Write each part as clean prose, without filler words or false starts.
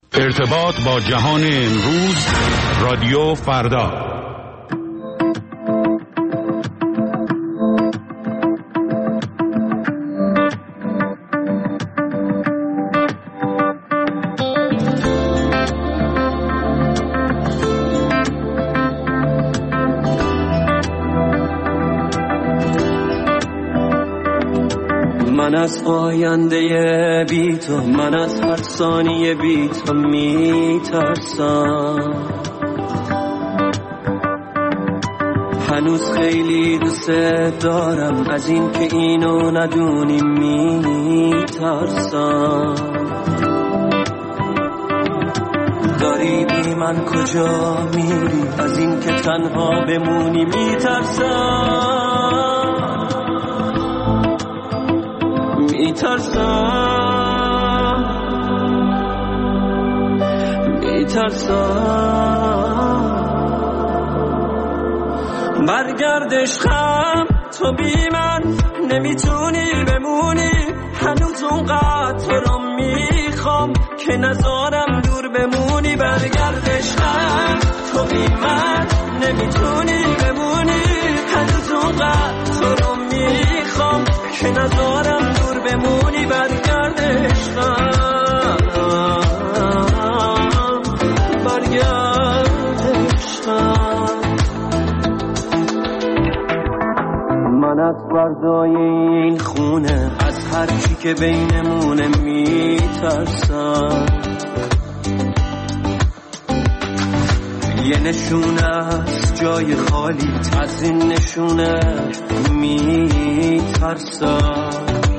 ارتباط با جهان امروز، رادیو فردا. من از آینده بی تو، من از هر ثانیه بی تو میترسم. هنوز خیلی دوست دارم، از این که اینو ندونی میترسم. داری بی من کجا میری، از این که تنها بمونی میترسم. برگرد عشقم، تو بی من نمیتونی بمونی. هنوز اونقدر تو رو میخوام که نذارم دور بمونی. برگرد عشقم، تو بی من نمیتونی بمونی. هنوز اونقدر تو رو میخوام که نذارم دور بمونی. برگرد عشقم، برگرد عشقم. من از فردای این خونه، از هر چی که بینمونه میترسم. یه نشونه از جای خالی، از این نشونه میترسم.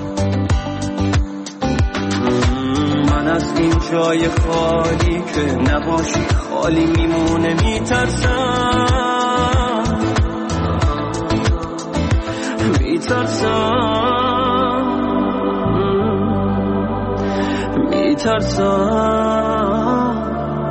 من از این جای خالی که نباشی خالی میمونه میترسم. میترسم.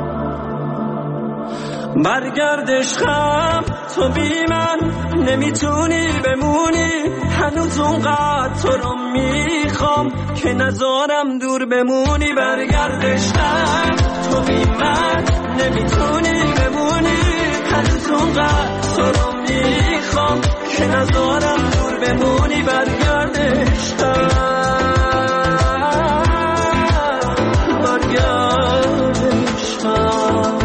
برگرد عشقم، تو بی من نمیتونی بمونی. هنوز اونقدر تو رو میخوام که نذارم دور بمونی. برگرد عشقم، تو بی من نمیتونی بمونی. هنوز اونقدر تو رو میخوام که نذارم دور بمونی. برگرد عشقم، برگرد عشقم.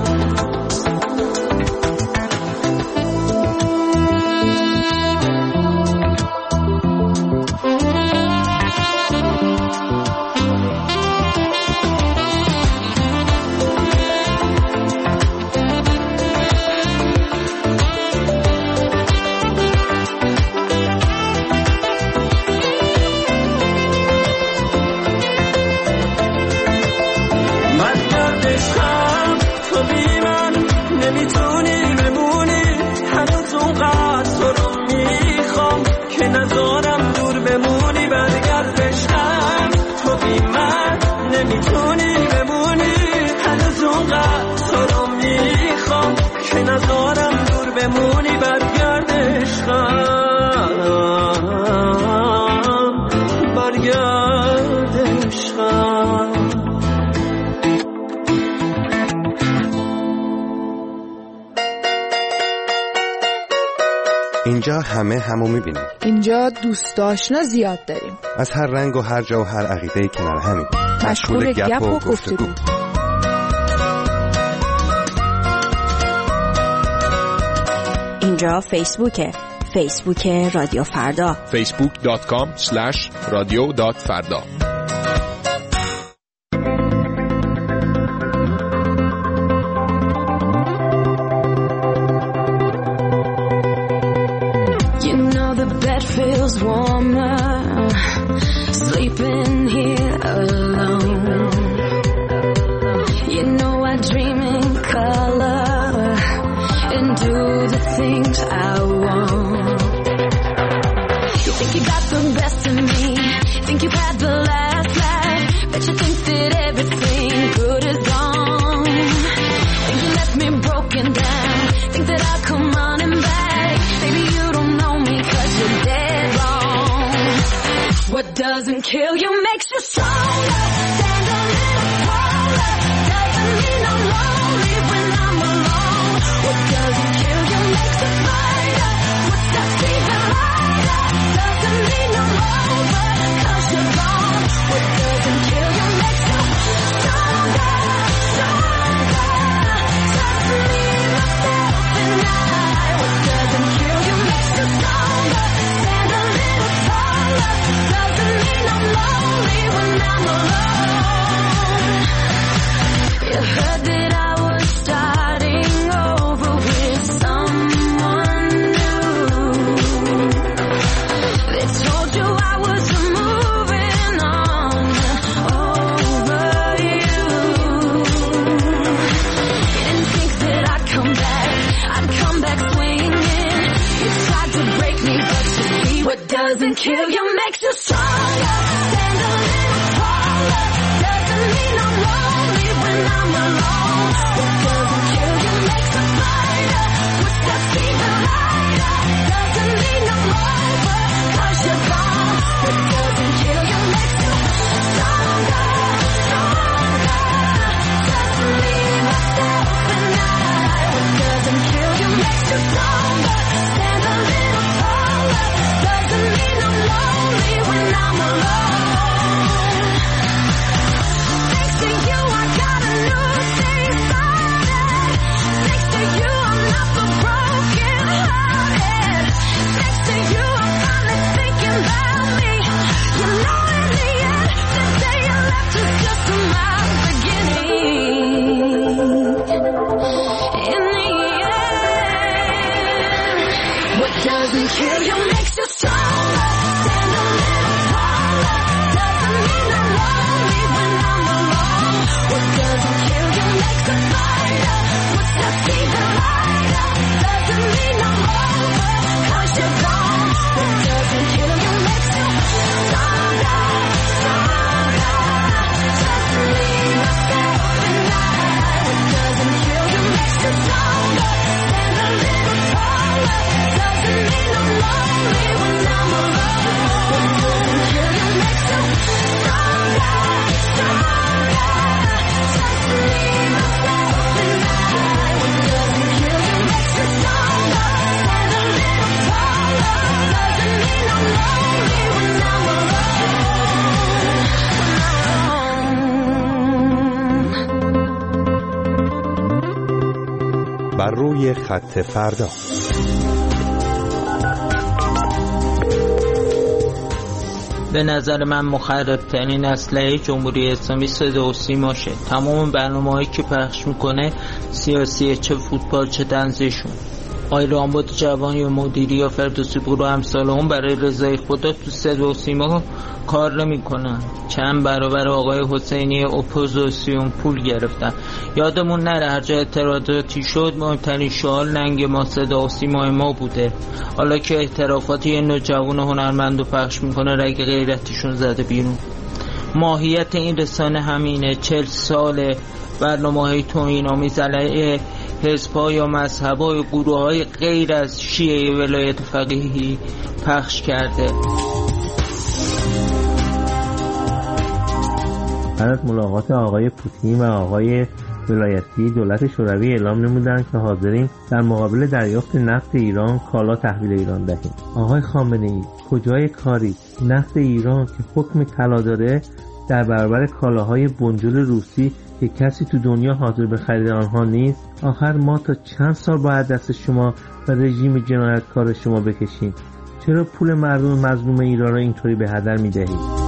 نمیتونی بمونی. هنوز اونقدر تو رو میخوام که نذارم دور بمونی. برگرد عشقم، تو بی من نمیتونی بمونی. هنوز اونقدر تو رو میخوام که نذارم دور بمونی. برگرد عشقم، برگرد عشقم. اینجا همو میبینیم. اینجا دوست آشنا زیاد داریم. از هر رنگ و هر جا و هر عقیده‌ای کنار همیم. مشغول گپ و گفتگو. اینجا فیسبوک رادیو فردا. facebook.com/radio.farda. Feels warmer sleeping here alone. You know I dream in color and do the things I want. You think you got the best of me, think you've had the last laugh, but you think that everything good is gone. Think you left me broken down, think that I'll come running back. Baby, you don't know me 'cause you're dead wrong. What doesn't kill you makes you stronger. Stand a little taller. بر روی خط فردا. به نظر من مخرب‌ترین اسلحه جمهوری اسلامی صدا و سیماشه. تمام برنامه‌هایی که پخش میکنه سیاسیه، چه فوتبال چه طنزشون. آقای رامبد جوان یا مدیری یا فردوسی پور و امثال اون برای رضای خدا تو صدا و سیما کار نمیکنن. چند برابر آقای حسینی اپوزیسیون پول گرفتن. یادمون نره هر جا اعتراضاتی شد مهمترین شعار ننگ ما صدا و سیمای ما بوده. حالا که اعترافات یه نوجوان هنرمند رو پخش میکنه رگ غیرتشون زده بیرون. ماهیت این رسانه همینه. 40 سال برنامه‌های توهین‌آمیز علیه حزب‌ها یا مذهب‌ها یا گروه‌های غیر از شیعه ولایت فقیهی پخش کرده. بعد از ملاقات آقای پوتین و آقای ولایتی دولت شوروی اعلام نمودند که حاضریم در مقابل دریافت نفت ایران کالا تحویل ایران دهیم. آقای خامنه‌ای کجای کاری؟ نفت ایران که حکم طلا داره در برابر کالاهای بنجل روسی که کسی تو دنیا حاضر به خرید آنها نیست. آخر ما تا چند سال باید دست شما و رژیم جنایتکار شما بکشیم؟ چرا پول مردم مظلوم ایران را اینطوری به هدر می‌دهید؟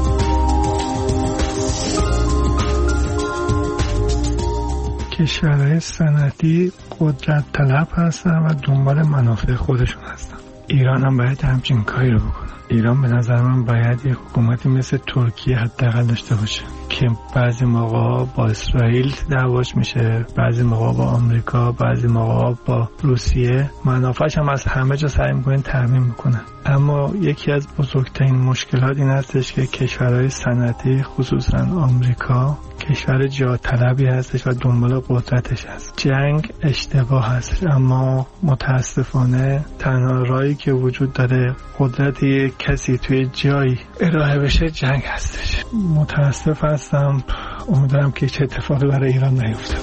کشورهای صنعتی قدرت طلب هستن و دنبال منافع خودشون هستن. ایران هم باید همچین کاری رو بکنه. ایران به نظر من باید یک حکومتی مثل ترکیه حداقل داشته باشه که بعضی موقع با اسرائیل دعواش میشه، بعضی موقع با آمریکا، بعضی موقع با روسیه. منافعش هم از همه جا سعی میکنن تامین میکنن. اما یکی از بزرگترین مشکلات این هستش که کشورهای صنعتی خصوصا آمریکا کشور جاه طلبی هستش و دنبال قدرتش هست. جنگ اشتباه هستش، اما متاسفانه تنها راهی که وجود داره قدرت یک کسی توی جایی ارائه بشه جنگ هستش. متاسف هستم، امیدوارم که هیچ اتفاقی برای ایران نیفته.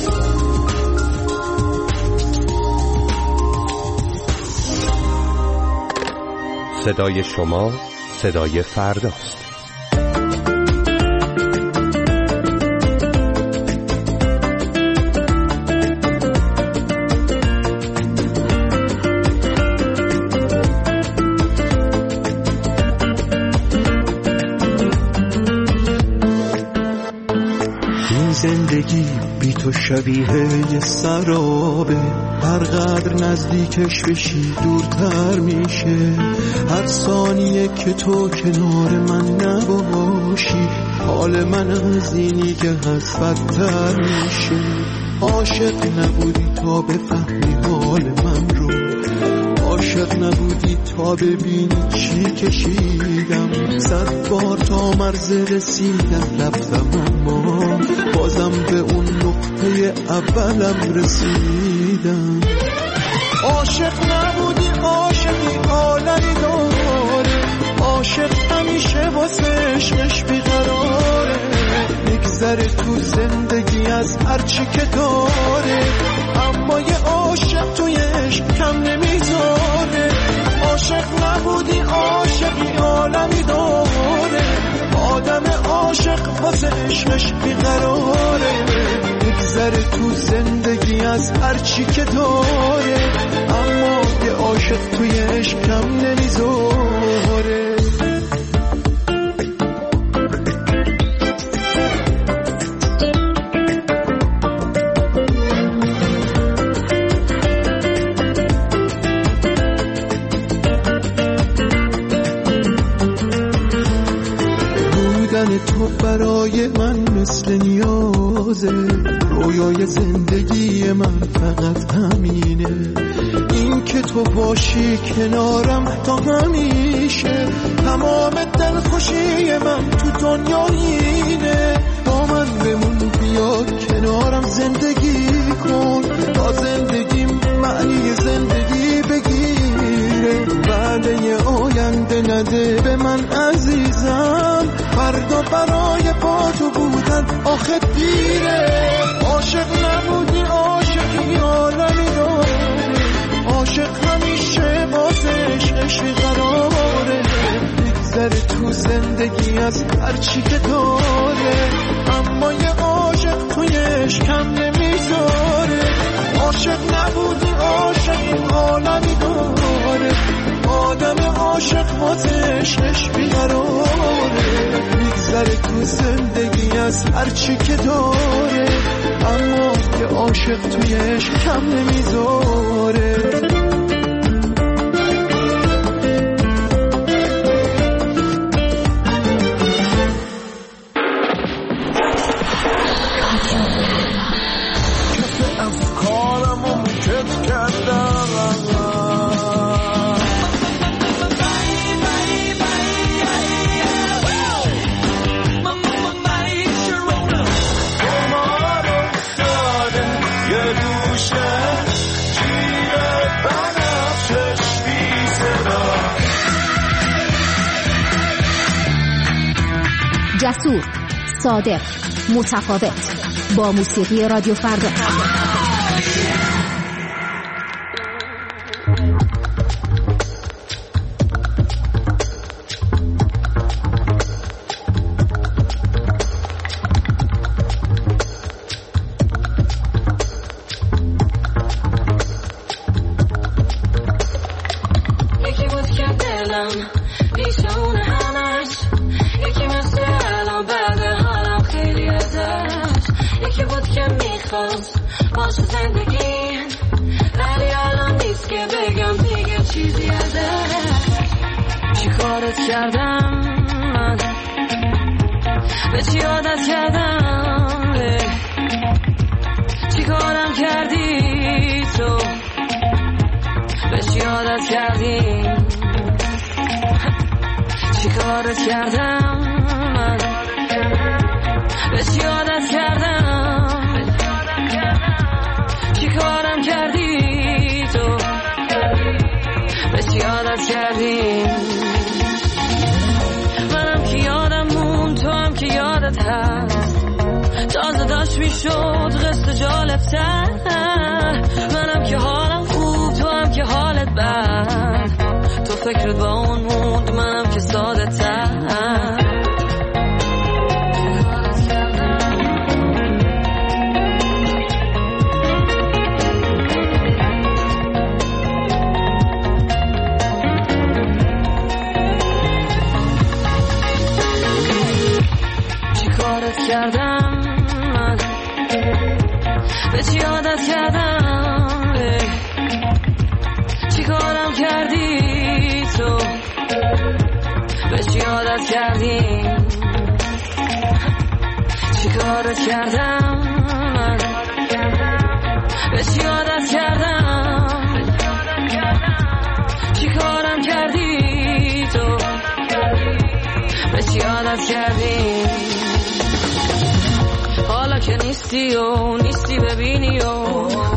صدای شما صدای فرداست. زندگی بی تو شبیه یه سرابه، هر قدر نزدیکش بشی دورتر میشه. هر ثانیه که تو کنار من نباشی حال من از اینی که هست بدتر میشه. عاشق نبودی تا بفهمی حال من رو، عاشق نبودی تا ببینی چی کشیدم. 100 بار تا مرز رسیدم رفتم اما بازم به اون نقطه اولم رسیدم. عاشق نبودی عاشقی عالمی داره، عاشق همیشه واسه عشقش بیقراره. میگذره تو زندگی از هرچی که داره، اما یه عاشق توی عشق کم نمیذاره. عاشق نبودی عاشقی عالمی داره، آدم عاشق واسه عشقش بیقراره. میگذره تو زندگی از هرچی که داره، اما یه عاشق توی عشق کم نمیذاره. تو برای من مثل نیازه، رویای زندگی من فقط همینه. این که تو باشی کنارم تا همیشه، تمام دلخوشی من تو دنیا اینه. با من بمون بیا کنارم زندگی کن، تا زندگیم معنی زندگی بگیره. وعده آینده نده به من عزیزم، فردا برای با تو بودن آخه دیره. عاشق نبودی عاشقی عالمی داره، عاشق همیشه واسه عشقش بیقراره. میگذره تو زندگی از هرچی که داره، اما یه عاشق توی عشق کم نمیذاره. عاشق نبودی عاشق واتش بیقراره، میگذره تو زندگی از هرچی که داره، اما یه عاشق تویش کم نمیذاره. جسور، صادق، متفاوت، با موسیقی رادیو فردا. حالا که نیستی و نیستی ببینی و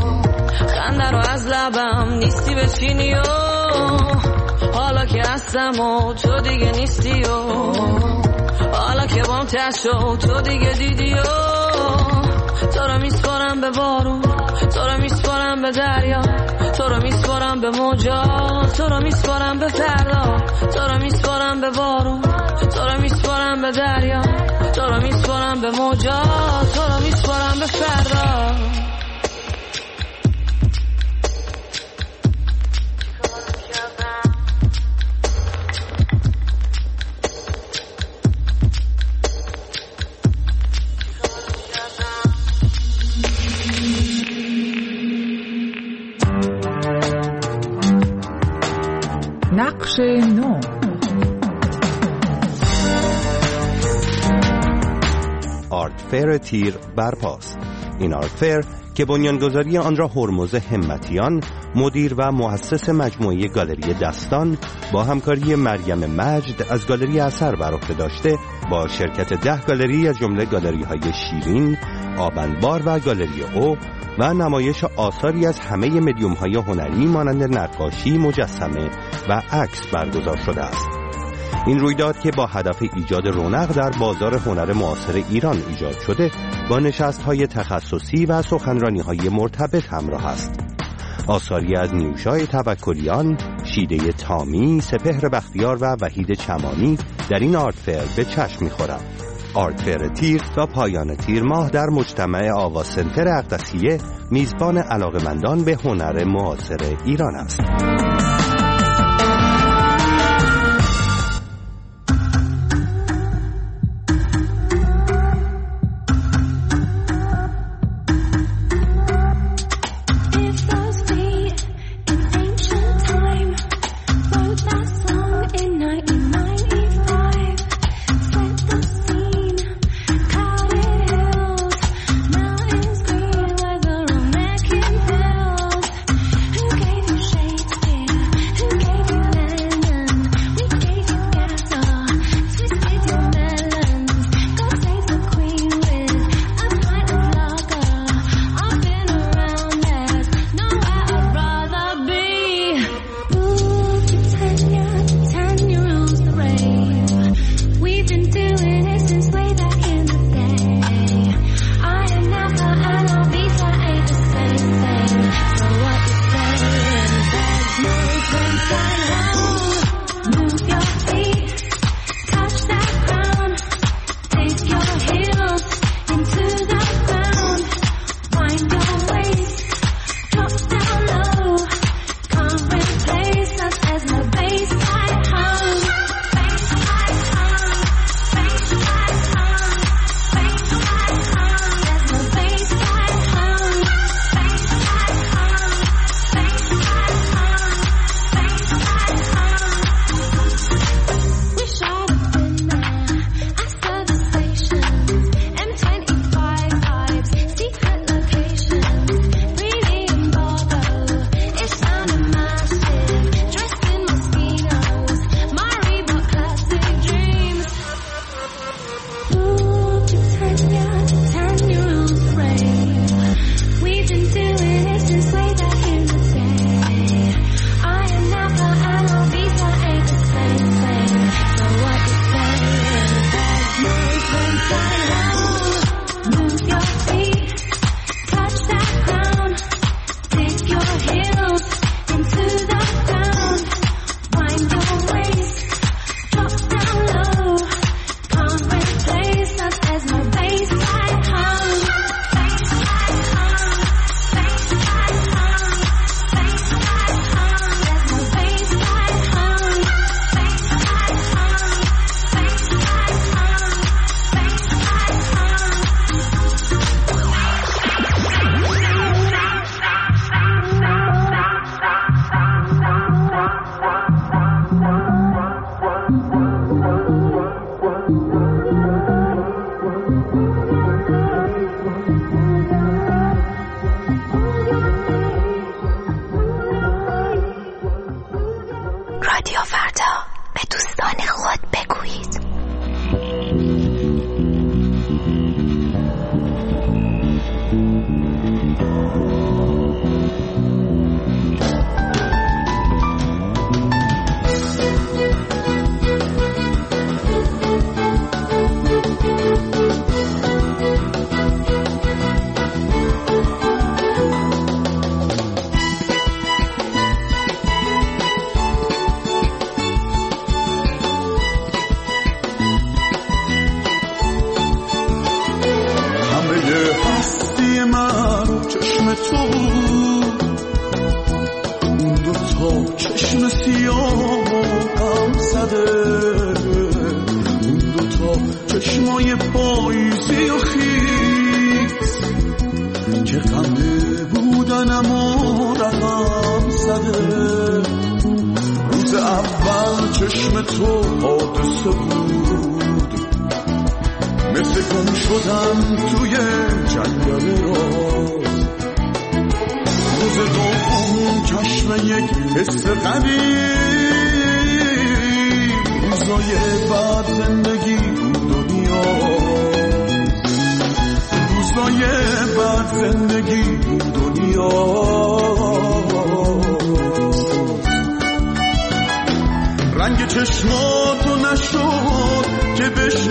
خنده رو از لبم نیستی بچینی و حالا که هستم و تو دیگه نیستی و حالا که بام تشت و تو دیگه دیدی و تو رو میسپارم به بارون، تو رو میسپارم به دریا، تو رو میسپارم به موجا، تو رو میسپارم به فردا، تو رو میسپارم به بارون، تو رو میسپارم به دریا، تو رو میسپارم به موجا، تو رو میسپارم به فردا. نقش نو. آرت فیر تیر برپاست. این آرت فیر که بنیانگذاری آن را هرمز همتیان، مدیر و مؤسس مجموعه گالری دستان، با همکاری مریم مجد از گالری اثر بر عهده داشته، با شرکت 10 گالری از جمله گالری‌های شیرین، آبنبار و گالری او و نمایش آثاری از همه مدیوم‌های هنری مانند نقاشی، مجسمه و عکس برگزار شده است. این رویداد که با هدف ایجاد رونق در بازار هنر معاصر ایران ایجاد شده، با نشست‌های تخصصی و سخنرانی‌های مرتبط همراه است. آثاری از نیوشای توکلیان، شیده تامی، سپهر بختیار و وحید چمانی در این آرت فیر به چشم می‌خورند. آرت فیر تیر تا پایان تیر ماه در مجتمع آوا سنتر اقدسیه میزبان علاقه‌مندان به هنر معاصر ایران است. رنگ چشماتو نشد که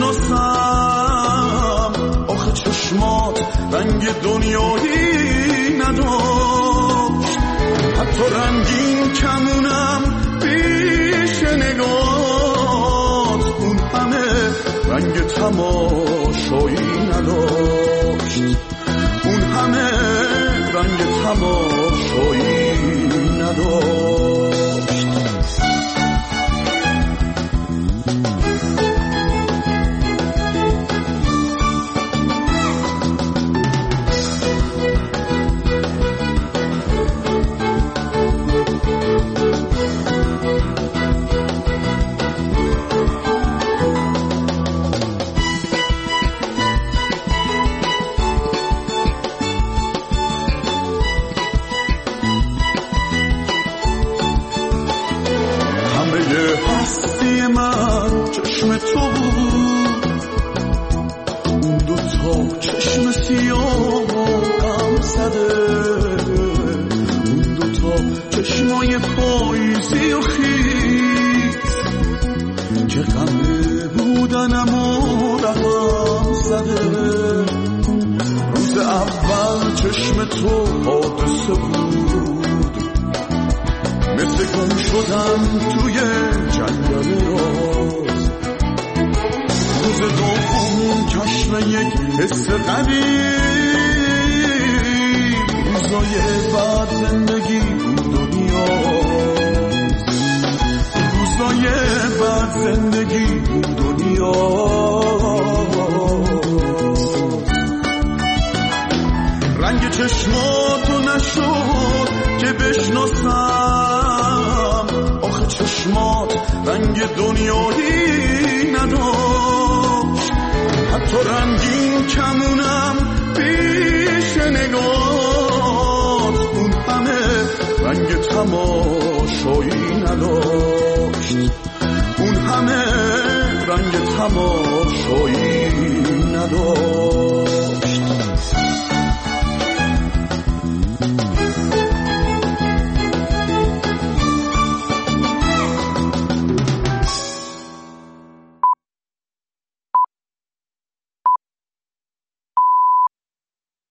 بشناسم، آخه چشمات رنگ دنیایی نداشت، حتی رنگین کمونم پیش نگات اون همه رنگ تماشایی نداشت، اون همه رنگ تماشایی نداشت. رنگ چشماتو نشد که بشناسم، آخه چشمات رنگ دنیایی نداشت، حتی رنگین کمونم پیش نگات اون همه رنگ تماشایی نداشت، اون همه رنگ تماشایی نداشت.